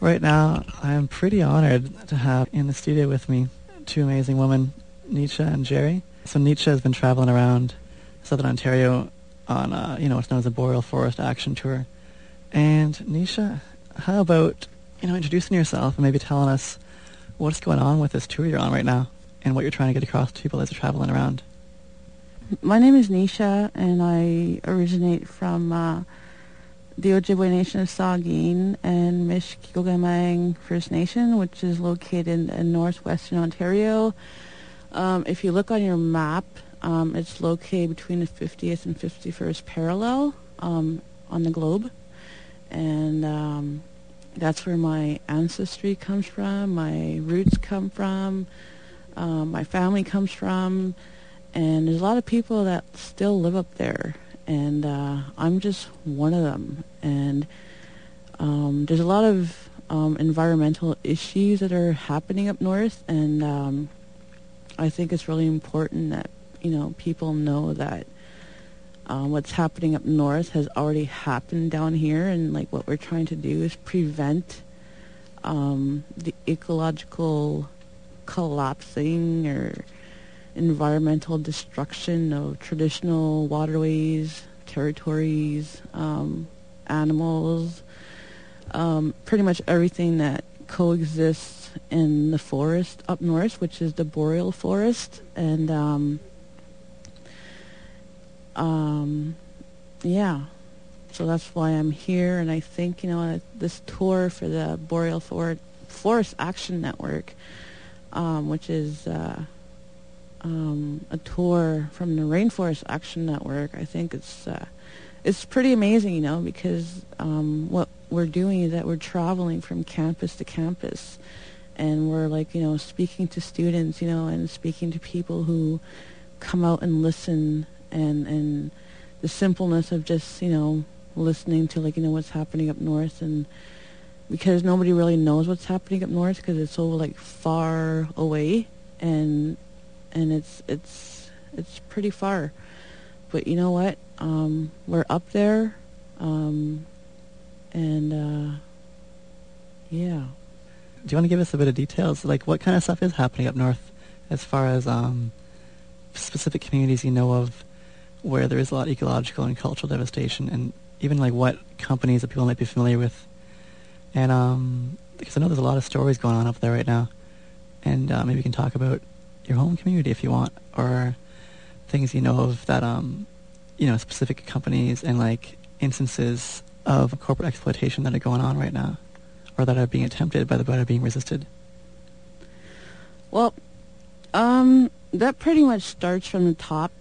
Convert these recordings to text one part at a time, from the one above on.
Right now, I am pretty honored to have in the studio with me two amazing women, Nisha and Jerry. So Nisha has been traveling around Southern Ontario on, what's known as the Boreal Forest Action Tour. And Nisha, how about, introducing yourself and maybe telling us what's going on with this tour you're on right now and what you're trying to get across to people as you're traveling around. My name is Nisha, and I originate from the Ojibwe Nation of Saugeen and Mishkikogamang First Nation, which is located in northwestern Ontario. If you look on your map, it's located between the 50th and 51st parallel on the globe. And that's where my ancestry comes from, my roots come from, my family comes from. And there's a lot of people that still live up there. And I'm just one of them. And there's a lot of environmental issues that are happening up north, and I think it's really important that people know that what's happening up north has already happened down here, and like what we're trying to do is prevent the ecological collapsing or environmental destruction of traditional waterways, territories, animals, pretty much everything that coexists in the forest up north, which is the boreal forest. And so that's why I'm here. And I think this tour for the Boreal Forest Action Network, which is a tour from the Rainforest Action Network, I think it's pretty amazing, because what we're doing is that we're traveling from campus to campus, and we're speaking to students, and speaking to people who come out and listen, and the simpleness of just listening to what's happening up north, and because nobody really knows what's happening up north because it's so far away, and it's pretty far. But you know what? We're up there, yeah. Do you want to give us a bit of details? Like, what kind of stuff is happening up north as far as specific communities you know of where there is a lot of ecological and cultural devastation, and even what companies that people might be familiar with? And because I know there's a lot of stories going on up there right now, and maybe you can talk about your home community if you want, or things you know of that specific companies and instances of corporate exploitation that are going on right now, or that are being attempted but are being resisted. Well, that pretty much starts from the top.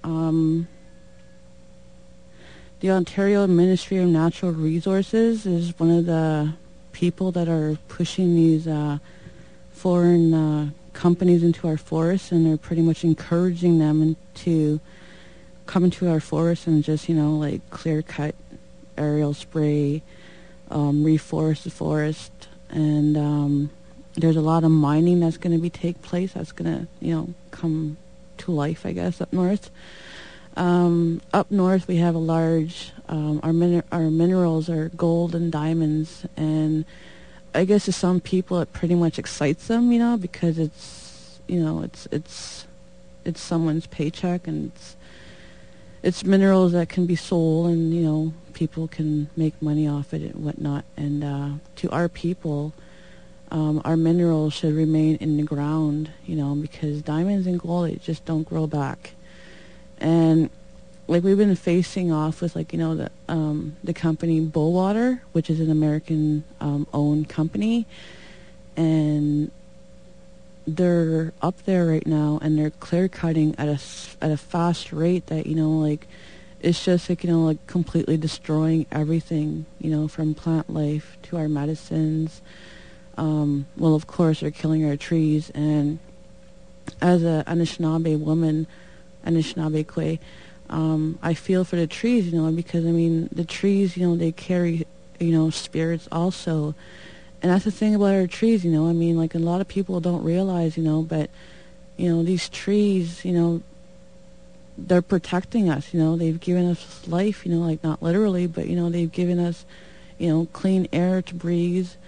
The Ontario Ministry of Natural Resources is one of the people that are pushing these foreign companies into our forests, and they're pretty much encouraging them to come into our forests and just clear cut, aerial spray, reforest the forest, and there's a lot of mining that's going to take place. That's going to come to life, I guess, up north. Up north we have a large our minerals are gold and diamonds, and I guess to some people it pretty much excites them, because it's someone's paycheck, and it's minerals that can be sold, and people can make money off it and whatnot. And to our people, our minerals should remain in the ground, because diamonds and gold, they just don't grow back. And we've been facing off with the company Bowater, which is an American owned company, and they're up there right now, and they're clear cutting at a fast rate that it's just completely destroying everything, from plant life to our medicines. Well, of course, they're killing our trees, and as a Anishinaabe woman, Anishinaabe Kwe, I feel for the trees, because the trees, they carry, spirits also. And that's the thing about our trees, a lot of people don't realize, but, these trees, they're protecting us, they've given us life, not literally, but, they've given us, clean air to breathe.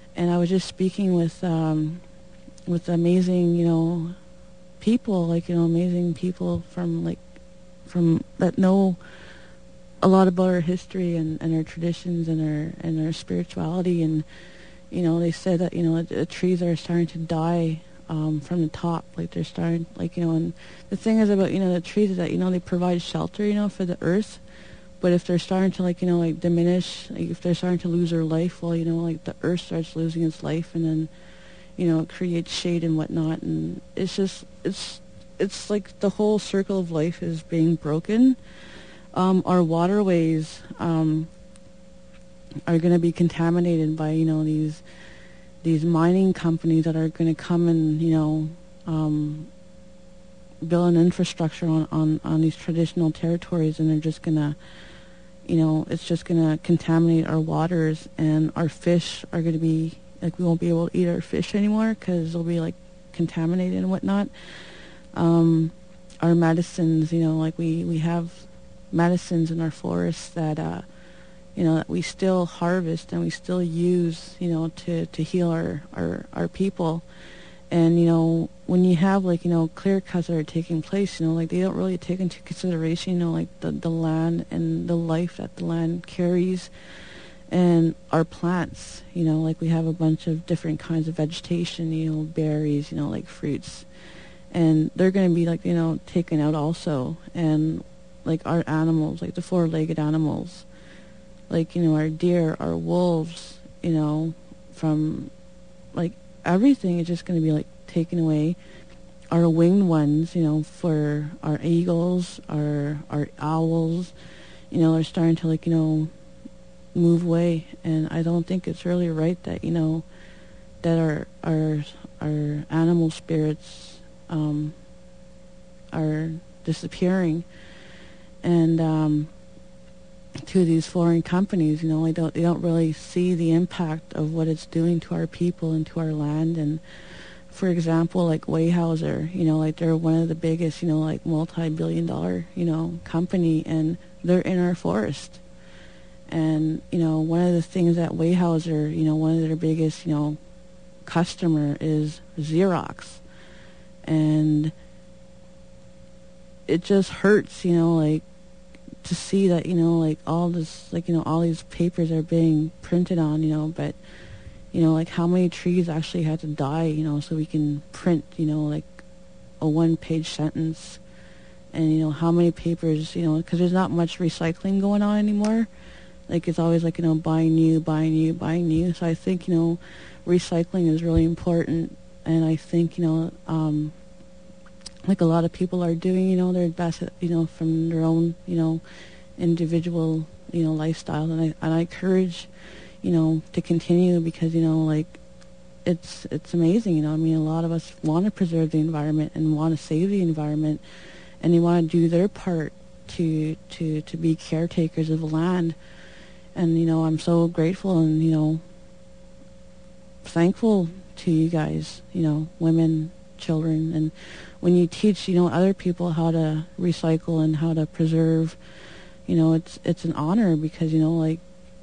And I was just speaking with amazing, people, amazing people from that know a lot about our history and our traditions and our spirituality. And they said that the trees are starting to die from the top, like they're starting, and the thing is about the trees is that they provide shelter for the earth. But if they're starting to diminish, if they're starting to lose their life, well, the earth starts losing its life, and then it creates shade and whatnot. And it's just it's like the whole circle of life is being broken. Our waterways are going to be contaminated by these mining companies that are going to come and build an infrastructure on these traditional territories, and they're just going to it's just going to contaminate our waters, and our fish are going to be we won't be able to eat our fish anymore because they'll be contaminated and whatnot. Our medicines, we have medicines in our forests that that we still harvest and we still use to heal our people. And when you have clear cuts that are taking place, they don't really take into consideration the land and the life that the land carries, and our plants, we have a bunch of different kinds of vegetation, berries, fruits, and they're going to be taken out also. And our animals, the four-legged animals, our deer, our wolves, from everything is just going to be taken away. Our winged ones, for our eagles, our owls, are starting to move away. And I don't think it's really right that that our animal spirits are disappearing. And to these foreign companies, they don't really see the impact of what it's doing to our people and to our land. And for example, Weyerhaeuser, they're one of the biggest, multi-billion-dollar, company, and they're in our forest. And one of the things that Weyerhaeuser, one of their biggest, customer is Xerox, and it just hurts, to see that all this all these papers are being printed on, but how many trees actually had to die so we can print a one-page sentence. And how many papers, because there's not much recycling going on anymore. It's always buying new. So I think recycling is really important, and I think a lot of people are doing their best from their own individual lifestyle, and I encourage to continue, because it's amazing. I mean, a lot of us want to preserve the environment and want to save the environment, and they want to do their part to be caretakers of the land. And I'm so grateful and thankful to you guys, women, children, and when you teach other people how to recycle and how to preserve, it's an honor, because in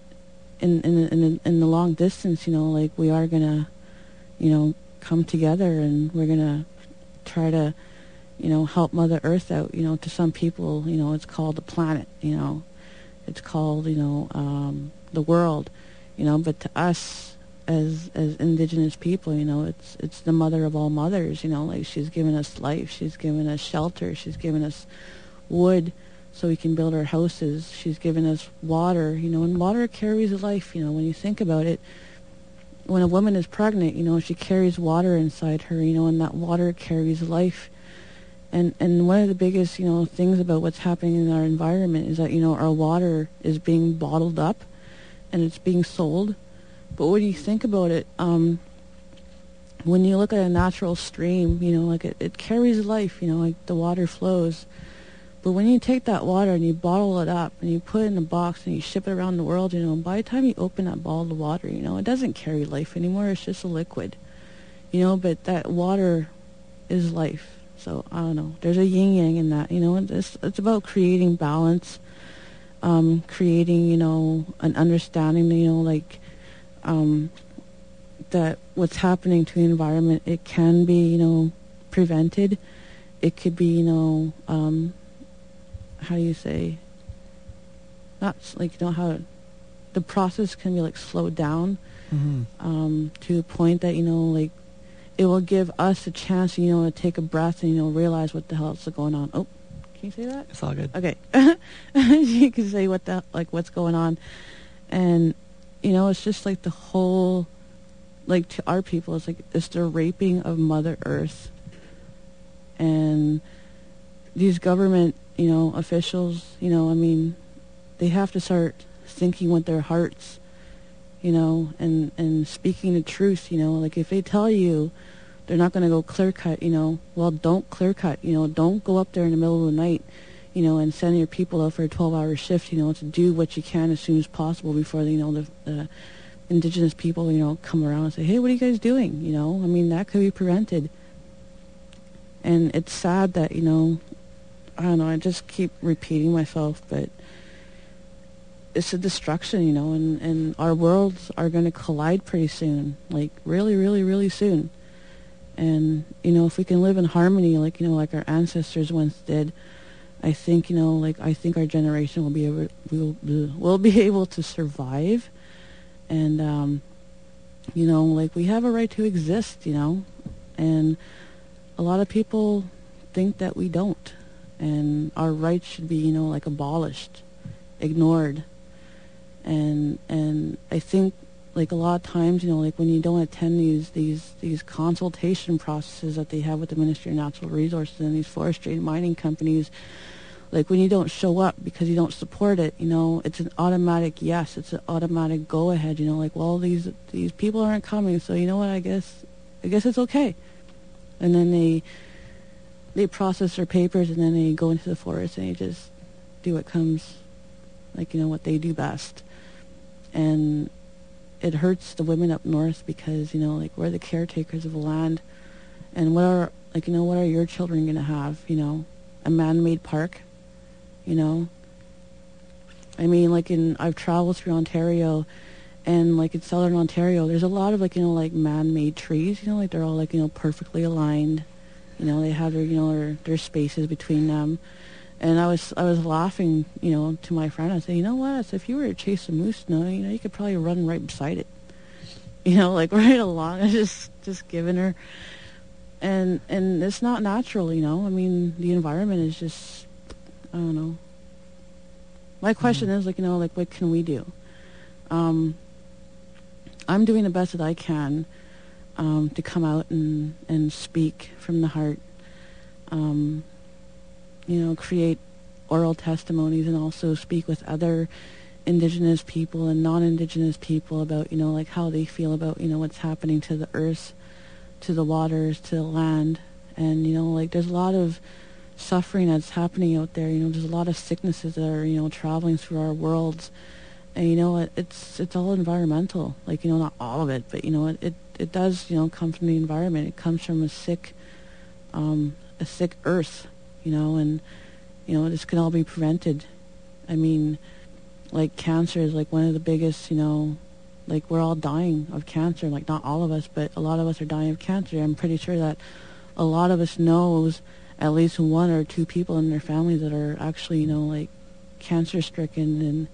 the long distance, we are gonna come together, and we're gonna try to help Mother Earth out. To some people, it's called the planet, it's called the world, but to us as indigenous people, it's the mother of all mothers. She's given us life, she's given us shelter, she's given us wood so we can build our houses, she's given us water, and water carries life. When you think about it, when a woman is pregnant, she carries water inside her, and that water carries life. And one of the biggest, things about what's happening in our environment is that, our water is being bottled up and it's being sold. But when you think about it, when you look at a natural stream, it carries life, the water flows. But when you take that water and you bottle it up and you put it in a box and you ship it around the world, by the time you open that bottle of water, it doesn't carry life anymore. It's just a liquid, but that water is life. So I don't know. There's a yin-yang in that, It's about creating balance, creating, an understanding, that what's happening to the environment, it can be, prevented. It could be, how do you say, not like, how the process can be like slowed down to a point that, like, it will give us a chance, to take a breath and, realize what the hell is going on. Oh, can you say that? It's all good. Okay. You can say what's going on. And, it's just like the whole, like, to our people, it's the raping of Mother Earth. And these government, officials, they have to start thinking with their hearts, and speaking the truth, like if they tell you they're not going to go clear cut, well, don't clear cut, don't go up there in the middle of the night, and send your people out for a 12-hour shift, to do what you can as soon as possible before, the indigenous people, come around and say, hey, what are you guys doing? That could be prevented. And it's sad that, I don't know, I just keep repeating myself, but it's a destruction, and our worlds are going to collide pretty soon, like really, really, really soon. And, if we can live in harmony, like, like our ancestors once did, I think, I think our generation will be able to survive. And, like, we have a right to exist, and a lot of people think that we don't, and our rights should be, like, abolished, ignored. And I think, like, a lot of times, like, when you don't attend these consultation processes that they have with the Ministry of Natural Resources and these forestry and mining companies, like, when you don't show up because you don't support it, it's an automatic yes, it's an automatic go ahead, like, well, these people aren't coming, so you know what, I guess it's okay. And then they process their papers, and then they go into the forest and they just do what comes, like, what they do best. And it hurts the women up north because, like, we're the caretakers of the land. And what are your children going to have, a man-made park, I've traveled through Ontario, and, like, in southern Ontario, there's a lot of, like, man-made trees, like, they're all, like, perfectly aligned. They have their, their spaces between them. And I was laughing, to my friend. I said, you know what? I said, if you were to chase a moose, you could probably run right beside it. Like, right along. I just giving her. And it's not natural, the environment is just, I don't know. My question is, like, what can we do? I'm doing the best that I can to come out and speak from the heart, create oral testimonies, and also speak with other Indigenous people and non-Indigenous people about, like, how they feel about, what's happening to the earth, to the waters, to the land. And, like, there's a lot of suffering that's happening out there. There's a lot of sicknesses that are, traveling through our worlds. And, it's all environmental. Like, not all of it, but, it does, come from the environment. It comes from a sick earth, and, this can all be prevented. Like, cancer is, like, one of the biggest, like, we're all dying of cancer. Like, not all of us, but a lot of us are dying of cancer. I'm pretty sure that a lot of us knows at least one or two people in their families that are actually, like, cancer-stricken. And,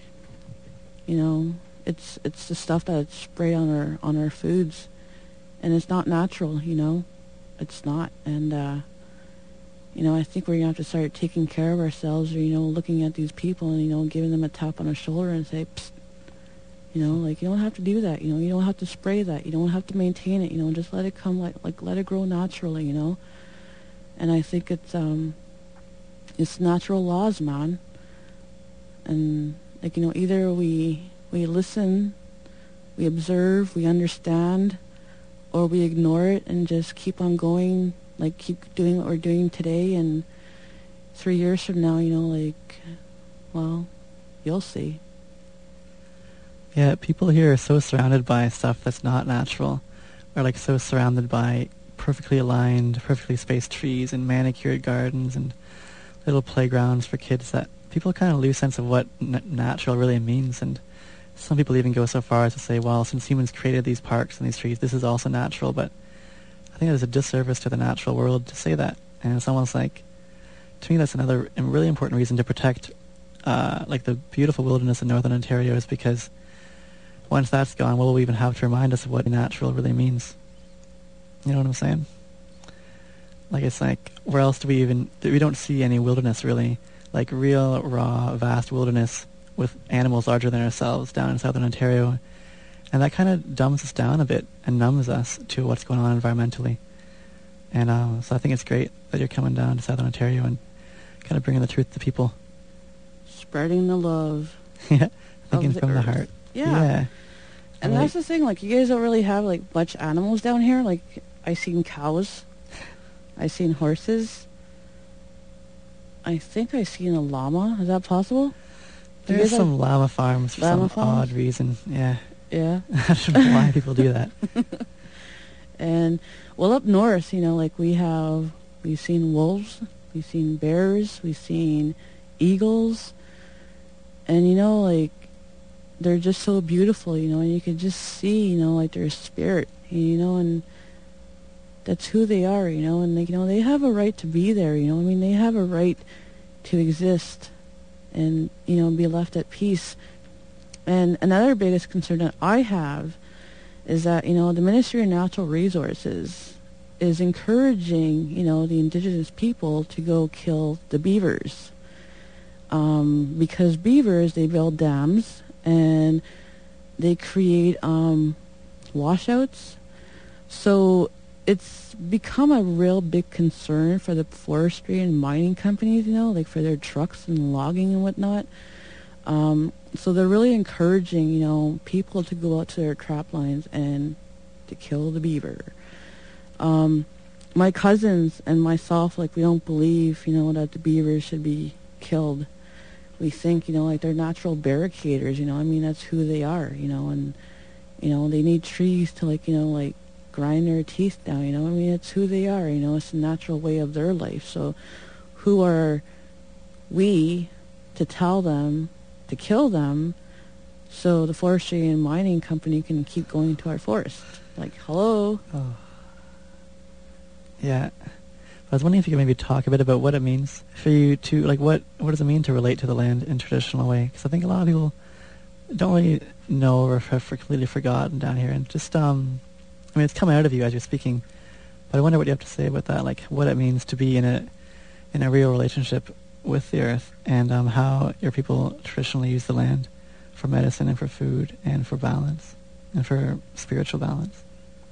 it's the stuff that's sprayed on our foods, and it's not natural. It's not. And I think we're gonna have to start taking care of ourselves, or looking at these people and giving them a tap on the shoulder and say, psst, like, you don't have to do that. You don't have to spray that. You don't have to maintain it. Just let it come, like let it grow naturally. And I think it's natural laws, man. And, like, either we listen, we observe, we understand, or we ignore it and just keep on going, like, keep doing what we're doing today. And 3 years from now, like, well, you'll see. Yeah, people here are so surrounded by stuff that's not natural, or, like, so surrounded by perfectly aligned, perfectly spaced trees and manicured gardens and little playgrounds for kids that people kind of lose sense of what natural really means. And some people even go so far as to say, well, since humans created these parks and these trees, this is also natural. But I think there's a disservice to the natural world to say that. And it's almost like, to me, that's another really important reason to protect like the beautiful wilderness in northern Ontario, is because once that's gone, what will we even have to remind us of what natural really means? You know what I'm saying? Like, it's like, where else do we don't see any wilderness really, like real, raw, vast wilderness with animals larger than ourselves down in southern Ontario. And that kind of dumbs us down a bit and numbs us to what's going on environmentally. And so I think it's great that you're coming down to southern Ontario and kind of bringing the truth to people. Spreading the love. Yeah, thinking the from the earth. heart. Yeah. And that's the thing, like, you guys don't really have, like, much animals down here. Like, I seen cows. I seen horses. I think I seen a llama. Is that possible? There's some llama farms for some odd reason. Yeah. Yeah. I don't know why people do that. And, well, up north, you know, like, we've seen wolves, we've seen bears, we've seen eagles. And, you know, like, they're just so beautiful, you know, and you can just see, you know, like, their spirit, you know, and that's who they are, you know, and, like, you know, they have a right to be there, you know, I mean, they have a right to exist and, you know, be left at peace. And another biggest concern that I have is that, you know, the Ministry of Natural Resources is encouraging, you know, the Indigenous people to go kill the beavers. Because beavers, they build dams and they create washouts. So it's become a real big concern for the forestry and mining companies, you know, like for their trucks and logging and whatnot. So they're really encouraging, you know, people to go out to their trap lines and to kill the beaver. My cousins and myself, like, we don't believe, you know, that the beavers should be killed. We think, you know, like, they're natural barricaders, you know, I mean, that's who they are, you know, and, you know, they need trees to, like, you know, like, grind their teeth down, you know, I mean, it's who they are, you know, it's a natural way of their life. So who are we to tell them to kill them so the forestry and mining company can keep going to our forest? Like, hello? Oh. Yeah. I was wondering if you could maybe talk a bit about what it means for you to, like, what does it mean to relate to the land in a traditional way? Because I think a lot of people don't really know or have completely forgotten down here. And just, I mean, it's coming out of you as you're speaking, but I wonder what you have to say about that, like what it means to be in a real relationship with the earth, and how your people traditionally use the land for medicine and for food and for balance and for spiritual balance.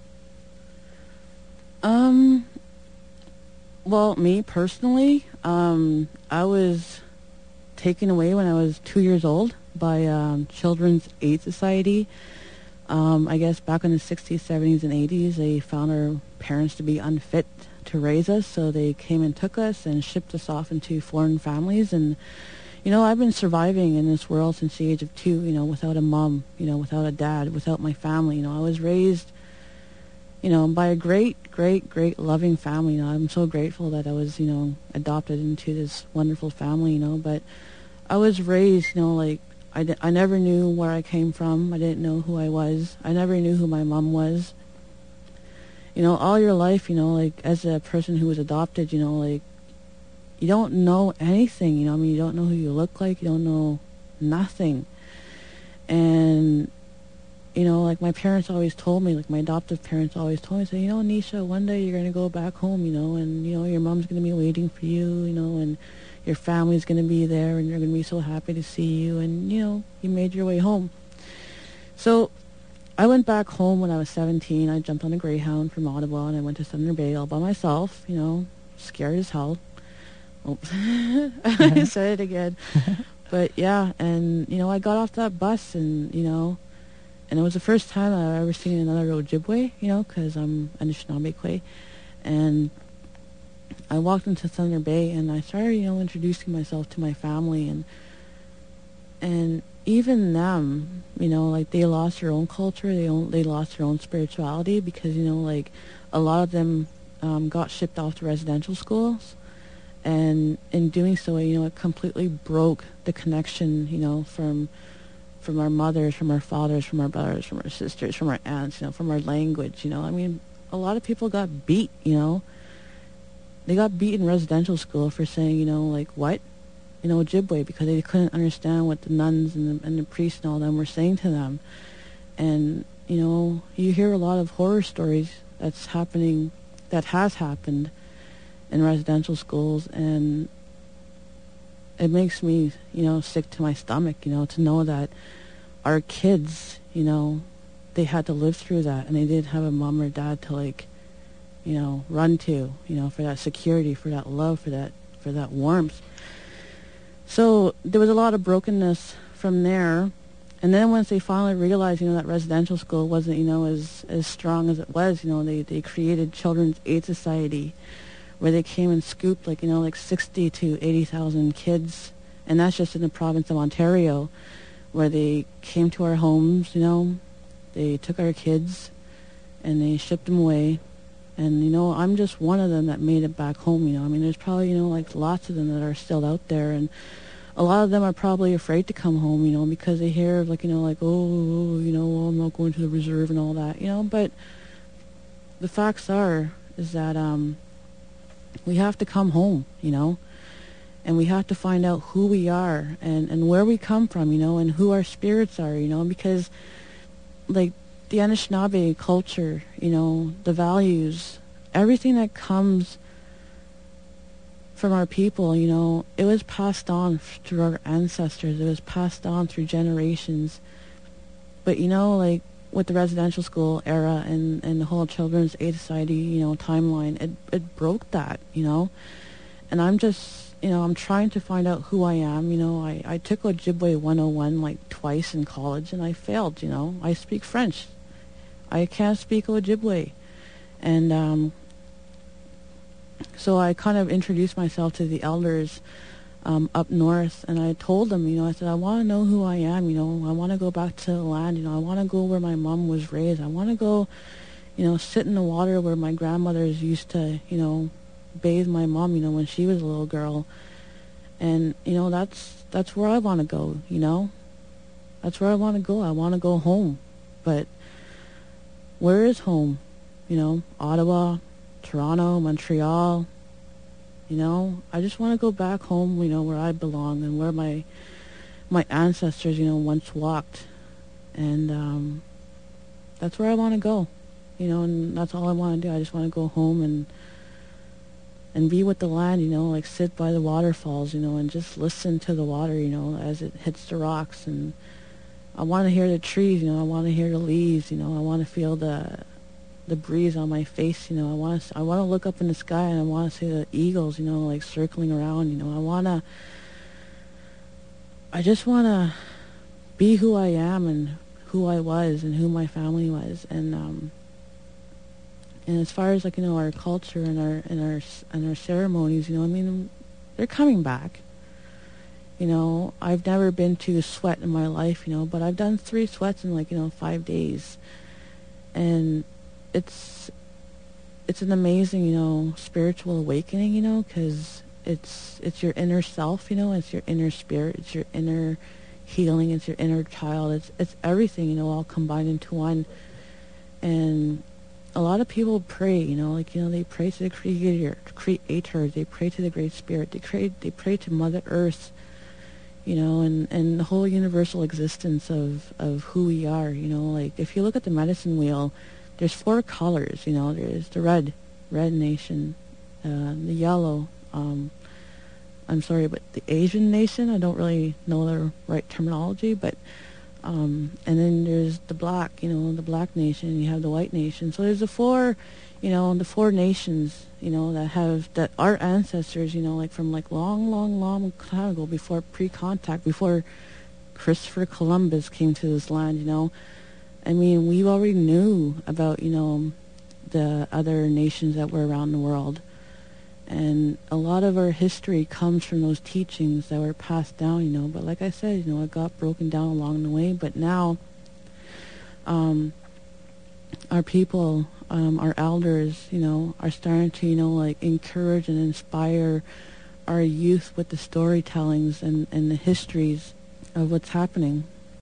Well, me personally, I was taken away when I was 2 years old by Children's Aid Society. I guess back in the 60s, 70s, and 80s, they found our parents to be unfit to raise us, so they came and took us and shipped us off into foreign families. And, you know, I've been surviving in this world since the age of 2, you know, without a mom, you know, without a dad, without my family. You know, I was raised, you know, by a great loving family. You know, I'm so grateful that I was, you know, adopted into this wonderful family, you know, but I was raised, you know, like, I never knew where I came from. I didn't know who I was. I never knew who my mom was. You know, all your life, you know, like, as a person who was adopted, you know, like, you don't know anything, you know, I mean, you don't know who you look like, you don't know nothing. And, you know, like, my parents always told me, like, my adoptive parents always told me, say, you know, Nisha, one day you're going to go back home, you know, and, you know, your mom's going to be waiting for you, you know, and your family's going to be there, and you're going to be so happy to see you, and, you know, you made your way home. So I went back home when I was 17. I jumped on a Greyhound from Ottawa, and I went to Thunder Bay all by myself, you know, scared as hell. Oh, I said it again. But, yeah, and, you know, I got off that bus, and, you know, and it was the first time I've ever seen another Ojibwe, you know, because I'm Anishinaabe. And I walked into Thunder Bay, and I started, you know, introducing myself to my family, and even them, you know, like, they lost their own culture, they lost their own spirituality, because, you know, like, a lot of them got shipped off to residential schools, and in doing so, you know, it completely broke the connection, you know, from from our mothers, from our fathers, from our brothers, from our sisters, from our aunts, from our language, I mean, a lot of people got beat, They got beat in residential school for saying, like, what? Ojibwe, because they couldn't understand what the nuns and the priests and all them were saying to them. And, you hear a lot of horror stories that has happened in residential schools, and it makes me, sick to my stomach, to know that our kids, they had to live through that, and they didn't have a mom or dad to, like, run to, for that security, for that love, for that warmth. So there was a lot of brokenness from there. And then once they finally realized, that residential school wasn't, as strong as it was, they created Children's Aid Society, where they came and scooped, like 60 to 80,000 kids. And that's just in the province of Ontario, where they came to our homes, they took our kids and they shipped them away. And, I'm just one of them that made it back home, I mean, there's probably, like lots of them that are still out there. And a lot of them are probably afraid to come home, because they hear, like, oh, I'm not going to the reserve and all that, But the facts is that we have to come home, and we have to find out who we are and where we come from, and who our spirits are, because, like, the Anishinaabe culture, the values, everything that comes from our people, it was passed on through our ancestors. It was passed on through generations. But, like with the residential school era and the whole Children's Aid Society, timeline, it broke that, And I'm just, I'm trying to find out who I am. I took Ojibwe 101 like twice in college and I failed, I speak French. I can't speak Ojibwe. And so I kind of introduced myself to the elders up north, and I told them, I said, I want to know who I am, I want to go back to the land, I want to go where my mom was raised. I want to go, sit in the water where my grandmothers used to, bathe my mom, when she was a little girl. And, that's where I want to go, That's where I want to go. I want to go home. But where is home? Ottawa, Toronto, Montreal. I just want to go back home, where I belong and where my ancestors, once walked. And that's where I want to go, and that's all I want to do. I just want to go home and be with the land, like sit by the waterfalls, and just listen to the water, as it hits the rocks. And I want to hear the trees, I want to hear the leaves, I want to feel the breeze on my face, I want to look up in the sky and I want to see the eagles, like circling around, I just want to be who I am and who I was and who my family was. And as far as, like, our culture and our ceremonies, I mean, they're coming back. I've never been to a sweat in my life, but I've done 3 sweats in, like, 5 days. And it's an amazing, spiritual awakening, because it's your inner self, it's your inner spirit, it's your inner healing, it's your inner child, it's everything, all combined into one. And a lot of people pray, they pray to the creator, they pray to the Great Spirit, they pray to Mother Earth, and the whole universal existence of who we are, like if you look at the medicine wheel, there's 4 colors, there's the red nation, the yellow, I'm sorry, but the Asian nation, I don't really know the right terminology, but, and then there's the black, the black nation, and you have the white nation. So there's the 4, the 4 nations, that our ancestors, like from like long time ago, before pre-contact, before Christopher Columbus came to this land, I mean, we already knew about, the other nations that were around the world. And a lot of our history comes from those teachings that were passed down, But like I said, it got broken down along the way. But now, our people, our elders, are starting to, like encourage and inspire our youth with the storytellings and the histories of what's happening.